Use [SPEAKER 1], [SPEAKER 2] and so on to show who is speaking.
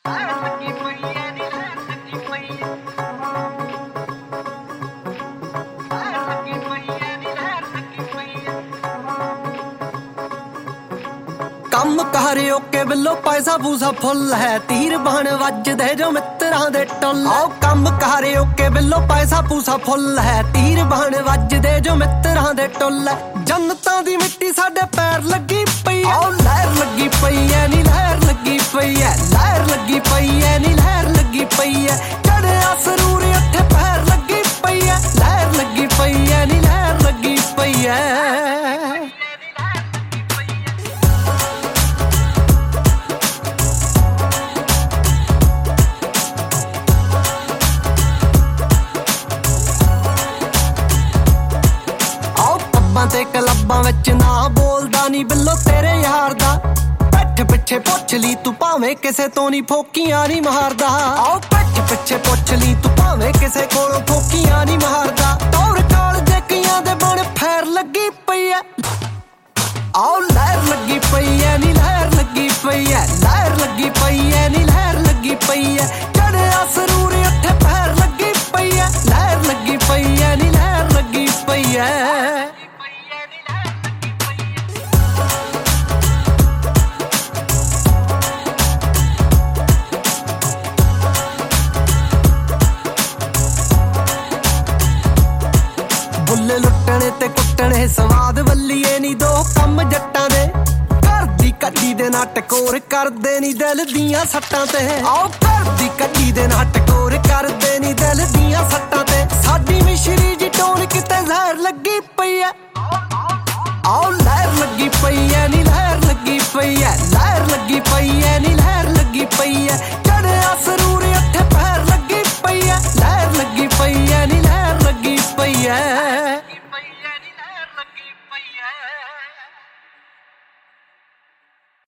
[SPEAKER 1] ਕੰਮ ਕਰਿਓ ਕੇ ਬਿੱਲੋ ਪੈਸਾ ਪੂਸਾ ਫੁੱਲ ਹੈ ਤੀਰ ਬਣ ਵੱਜਦੇ ਜੋ ਮਿੱਤਰਾਂ ਦੇ ਟੁੱਲ ਆਓ ਕੰਮ ਕਰਿਓ ਕੇ ਬਿੱਲੋ ਪੈਸਾ ਪੂਸਾ ਫੁੱਲ ਹੈ ਤੀਰ ਬਣ ਵੱਜਦੇ ਜੋ ਮਿੱਤਰਾਂ ਦੇ ਟੁੱਲ ਜੰਨਤਾਂ ਦੀ ਮਿੱਟੀ ਸਾਡੇ ਪੈਰ ਲੱਗੀ ਪਈ ਆਓ ਲਹਿਰ ਲੱਗੀ ਪਈ ਐ ਨੀ ਲਹਿਰ ਲੱਗੀ ਪਈ ਐ ਲਹਿਰ ਲੱਗੀ ਪਈ ਐ ਨੀ ਲਹਿਰ ਲੱਗੀ ਪਈ ਐ ਚੜਿਆ ਸਰੂਰ ਉੱਥੇ ਪੈਰ ਲੱਗੀ ਪਈ ਐ ਲਹਿਰ ਲੱਗੀ ਪਈ ਐ ਨੀ ਲਹਿਰ ਲੱਗੀ ਪਈ ਐ ਤੇ ਕਲੱਬਾਂ ਵਿੱਚ ਨਾ ਬੋਲਦਾ ਨੀ ਬਿੱਲੋ ਤੇਰੇ ਯਾਰ ਦਾ ਪਿੱਠ ਪਿੱਛੇ ਪੁੱਛ ਲਈ ਤੂੰ ਭਾਵੇਂ ਕਿਸੇ ਤੋਂ ਨੀ ਫੋਕੀਆਂ ਨੀ ਮਾਰਦਾ ਆਓ ਪਿੱਠ ਪਿੱਛੇ ਪੁੱਛ ਲਈ ਤੂੰ ਭਾਵੇਂ ਕਿਸੇ ਕੋਲੋਂ ਫੋਕੀਆਂ ਨੀ ਮਾਰਦਾ ਤੌਰ ਕਾਲ ਜੱਕੀਆਂ ਦੇ ਬਣ ਫੈਰ ਲੱਗੀ ਪਈ ਐ ਆਓ ਲਹਿਰ ਲੱਗੀ ਪਈ ਐ ਨੀ ਲਹਿਰ ਲੱਗੀ ਪਈ ਐ ਲਹਿਰ ਲੱਗੀ ਪਈ ਐ ਨੀ ਲਹਿਰ ਲੱਗੀ ਪਈ ਐ ਚੜਿਆ ਸਰੂਰ ਉੱਥੇ ਪੈਰ ਲੱਗੀ ਪਈ ਐ ਲਹਿਰ ਲੱਗੀ ਪਈ ਐ ਨੀ ਲਹਿਰ ਲੱਗੀ ਪਈ ਐ ਬੁੱਲੇ ਲੁੱਟਣੇ ਤੇ ਕੁੱਟਣੇ ਸਵਾਦ ਵੱਲੀਏ ਨੀ ਦੋ ਕੰਮ ਜੱਟਾਂ ਦੇ ਘਰ ਦੀ ਕੱਢੀ ਦੇ ਨਾ ਟਕੋਰ ਕਰਦੇ ਨੀ ਦਿਲ ਦੀਆਂ ਸੱਟਾਂ ਤੇ ਆਓ ਘਰ ਦੀ ਕੱਢੀ ਦੇ ਨਾ ਟਕੋਰ ਕਰਦੇ ਨੀ ਦਿਲ ਦੀਆਂ ਸੱਟਾਂ ਤੇ ਸਾਡੀ ਮਿਸ਼ਰੀ ਜੀ ਟੋਨ ਕਿਤੇ ਜ਼ਹਿਰ ਲੱਗੀ ਪਈ ਐ ਆਓ ਲਹਿਰ ਲੱਗੀ ਪਈ ਐ ਨੀ ਲਹਿਰ ਲੱਗੀ ਪਈ ਐ ਲਹਿਰ ਲੱਗੀ ਪਈ ਐ ਨੀ ਲਹਿਰ ਲੱਗੀ ਪਈ ਐ ਚੜਿਆ ਸਰੂਰ ਉੱਥੇ ਪੈਰ ਲੱਗੀ ਪਈ ਐ ਲਹਿਰ ਲੱਗੀ ਪਈ ਐ ਨੀ ਲਹਿਰ ਲੱਗੀ ਪਈ ਐ